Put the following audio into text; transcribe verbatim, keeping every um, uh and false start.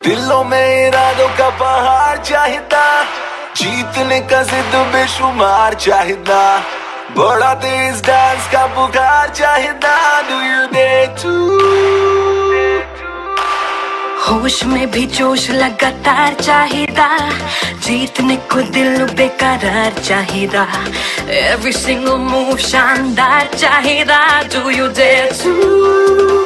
दिलों में इरादों का पहाड़ चाहिदा, जीतने का जिद बेशुमार चाहिदा, बड़ा तेज डांस का बुखार चाहिदा। Do you dare to? होश में भी जोश लगातार चाहिदा, जीतने को दिल बेकरार चाहिदा, every single move शानदार चाहिदा। Do you dare to?